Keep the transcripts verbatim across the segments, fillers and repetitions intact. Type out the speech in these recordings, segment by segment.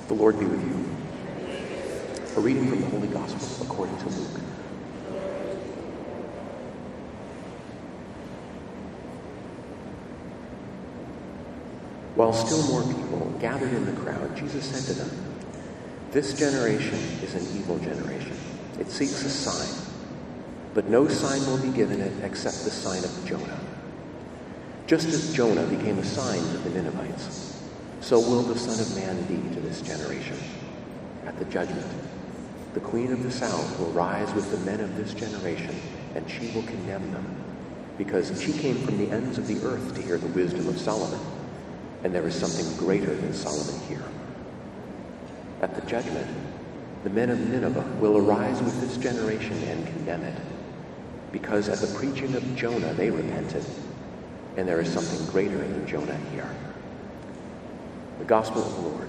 The Lord be with you. A reading from the Holy Gospel according to Luke. While still more people gathered in the crowd, Jesus said to them, "This generation is an evil generation. It seeks a sign, but no sign will be given it except the sign of Jonah. Just as Jonah became a sign to the Ninevites, so will the Son of Man be to this generation. At the judgment, the Queen of the South will rise with the men of this generation, and she will condemn them, because she came from the ends of the earth to hear the wisdom of Solomon, and there is something greater than Solomon here. At the judgment, the men of Nineveh will arise with this generation and condemn it, because at the preaching of Jonah they repented, and there is something greater than Jonah here." The Gospel of the Lord.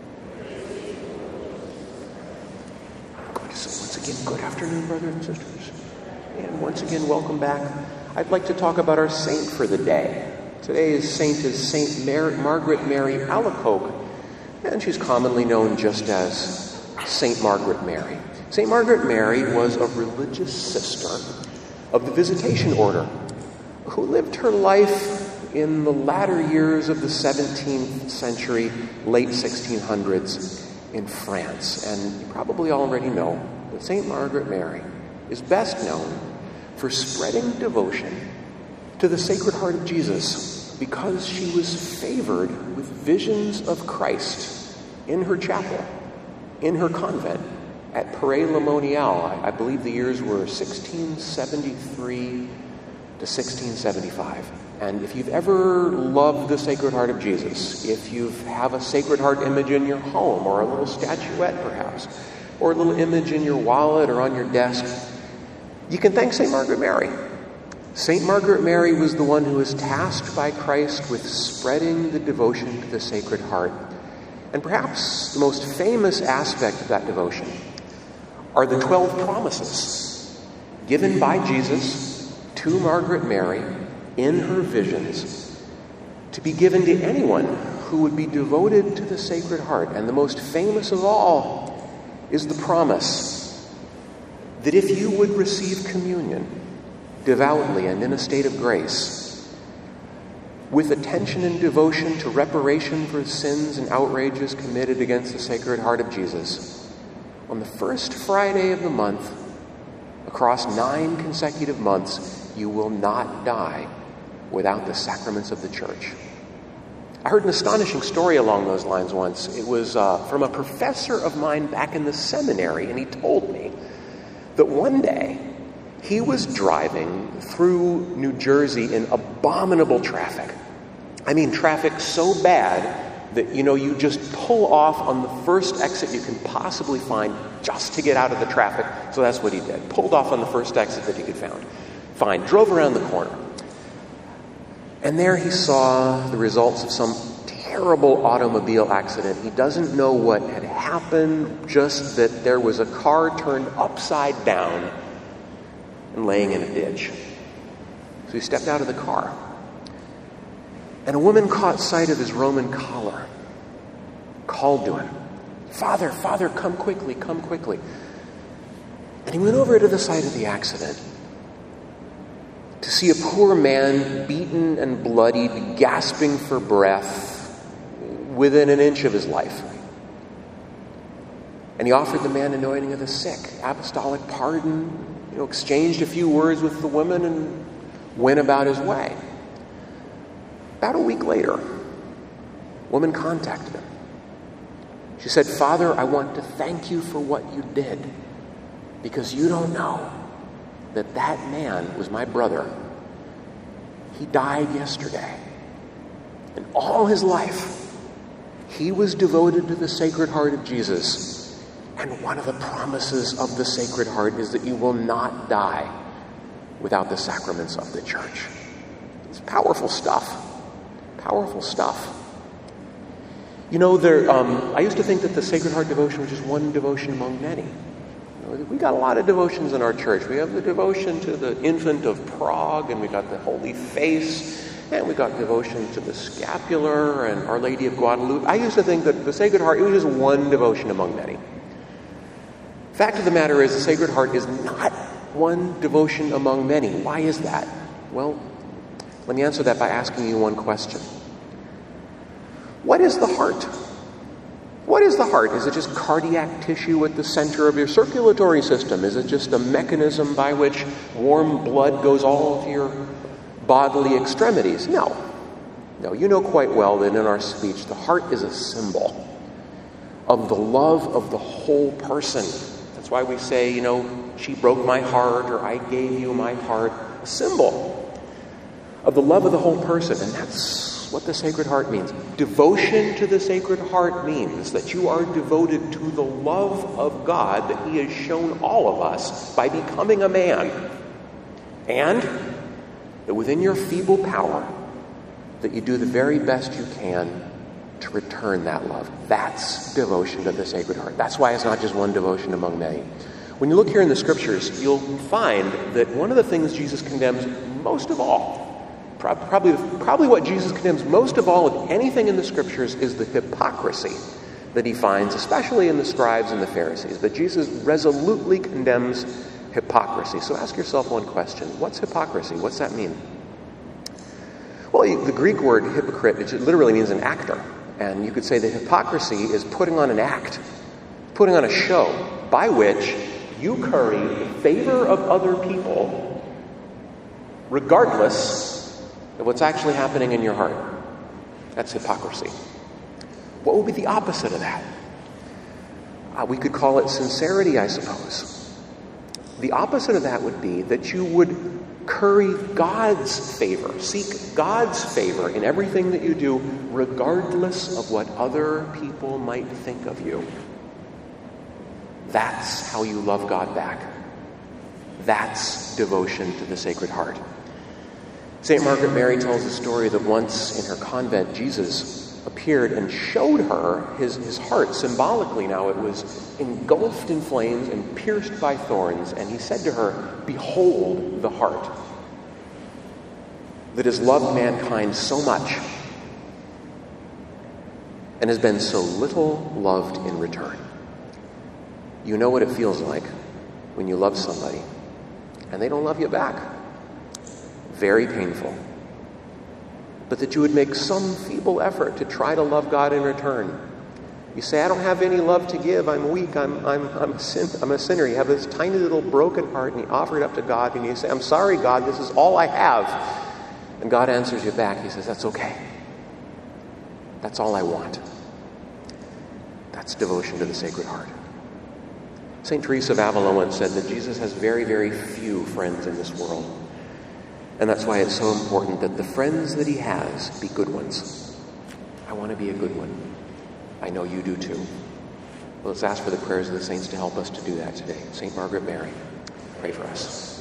So once again, good afternoon, brothers and sisters. And once again, welcome back. I'd like to talk about our saint for the day. Today's saint is Saint Mar- Margaret Mary Alacoque, and she's commonly known just as Saint Margaret Mary. Saint Margaret Mary was a religious sister of the Visitation Order who lived her life in the latter years of the seventeenth century, late sixteen hundreds in France. And you probably already know that Saint Margaret Mary is best known for spreading devotion to the Sacred Heart of Jesus because she was favored with visions of Christ in her chapel, in her convent at Paray-le-Monial. I, I believe the years were sixteen seventy-three to sixteen seventy-five. And if you've ever loved the Sacred Heart of Jesus, if you have a Sacred Heart image in your home, or a little statuette perhaps, or a little image in your wallet or on your desk, you can thank Saint Margaret Mary. Saint Margaret Mary was the one who was tasked by Christ with spreading the devotion to the Sacred Heart. And perhaps the most famous aspect of that devotion are the twelve promises given by Jesus to Margaret Mary in her visions to be given to anyone who would be devoted to the Sacred Heart. And the most famous of all is the promise that if you would receive communion devoutly and in a state of grace, with attention and devotion to reparation for sins and outrages committed against the Sacred Heart of Jesus, on the first Friday of the month, across nine consecutive months, you will not die without the sacraments of the Church. I heard an astonishing story along those lines once. It was uh, from a professor of mine back in the seminary, and he told me that one day he was driving through New Jersey in abominable traffic. I mean, traffic so bad that, you know, you just pull off on the first exit you can possibly find just to get out of the traffic. So that's what he did. Pulled off on the first exit that he could find. Fine. Drove around the corner. And there he saw the results of some terrible automobile accident. He doesn't know what had happened, just that there was a car turned upside down and laying in a ditch. So he stepped out of the car. And a woman caught sight of his Roman collar, called to him, "Father, Father, come quickly, come quickly." And he went over to the site of the accident to see a poor man beaten and bloodied, gasping for breath, within an inch of his life. And he offered the man anointing of the sick, apostolic pardon, you know, exchanged a few words with the woman, and went about his way. About a week later, a woman contacted him. She said, "Father, I want to thank you for what you did, because you don't know that that man was my brother. He died yesterday. And all his life, he was devoted to the Sacred Heart of Jesus. And one of the promises of the Sacred Heart is that you will not die without the sacraments of the Church." It's powerful stuff. Powerful stuff. You know, there. Um, I used to think that the Sacred Heart devotion was just one devotion among many. You know, we got a lot of devotions in our church. We have the devotion to the Infant of Prague, and we got the Holy Face, And we got devotion to the scapular and Our Lady of Guadalupe. I used to think that the Sacred Heart, it was just one devotion among many. Fact of the matter is, the Sacred Heart is not one devotion among many. Why is that? Well, let me answer that by asking you one question. What is the heart? What is the heart? Is it just cardiac tissue at the center of your circulatory system? Is it just a mechanism by which warm blood goes all to your bodily extremities? No. No, you know quite well that in our speech, the heart is a symbol of the love of the whole person. That's why we say, you know, she broke my heart, or I gave you my heart. A symbol of the love of the whole person. And that's what the Sacred Heart means. Devotion to the Sacred Heart means that you are devoted to the love of God that He has shown all of us by becoming a man. And that within your feeble power, that you do the very best you can to return that love. That's devotion to the Sacred Heart. That's why it's not just one devotion among many. When you look here in the Scriptures, you'll find that one of the things Jesus condemns most of all, probably, probably what Jesus condemns most of all of anything in the Scriptures, is the hypocrisy that He finds, especially in the scribes and the Pharisees. But Jesus resolutely condemns hypocrisy. So ask yourself one question. What's hypocrisy? What's that mean? Well, the Greek word hypocrite, it literally means an actor. And you could say that hypocrisy is putting on an act, putting on a show, by which you curry the favor of other people regardless of what's actually happening in your heart. That's hypocrisy. What would be the opposite of that? Uh, we could call it sincerity, I suppose. The opposite of that would be that you would curry God's favor, seek God's favor in everything that you do, regardless of what other people might think of you. That's how you love God back. That's devotion to the Sacred Heart. Saint Margaret Mary tells the story that once in her convent, Jesus appeared and showed her his, his heart. Symbolically now, it was engulfed in flames and pierced by thorns. And he said to her, "Behold the heart that has loved mankind so much and has been so little loved in return." You know what it feels like when you love somebody and they don't love you back. Very painful. But that you would make some feeble effort to try to love God in return. You say, "I don't have any love to give. I'm weak. I'm I'm I'm a sin, I'm a sinner." You have this tiny little broken heart, and you offer it up to God, and you say, "I'm sorry, God. This is all I have." And God answers you back. He says, "That's okay. That's all I want." That's devotion to the Sacred Heart. Saint Teresa of Avila once said that Jesus has very, very few friends in this world. And that's why it's so important that the friends that he has be good ones. I want to be a good one. I know you do too. Well, let's ask for the prayers of the saints to help us to do that today. Saint Margaret Mary, pray for us.